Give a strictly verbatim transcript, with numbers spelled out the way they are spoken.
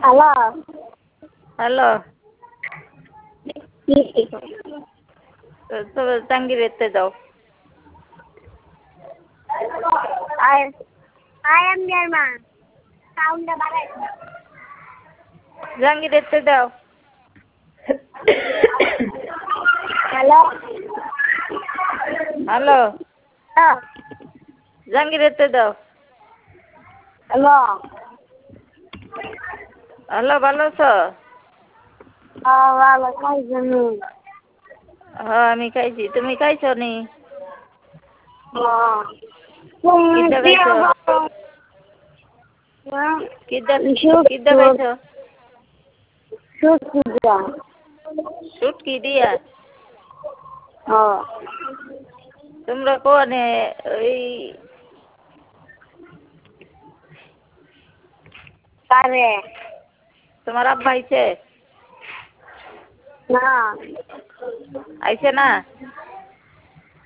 Hello hello কি তো জাঙ্গির এতে দাও আই আই এম ইয়ার মা সাউন্ডটা বাড়াই জাঙ্গির এতে দাও হ্যালো হ্যালো হ্যাঁ জাঙ্গির এতে দাও হ্যালো হ্যালো ভালো আছো? হ্যাঁ ভালো খাইছেন হ্যাঁ আমি খাইছি তুমি খাইছো নি? হ্যাঁ কিদ্দা খাইছো? কিদ্দা কিদ্দা খাইছো? সুস্মিতা শুটকি দিয়া হ্যাঁ তোমরা কোনে ওই কারে তোমার আব্বা আইছে? না আইছে না?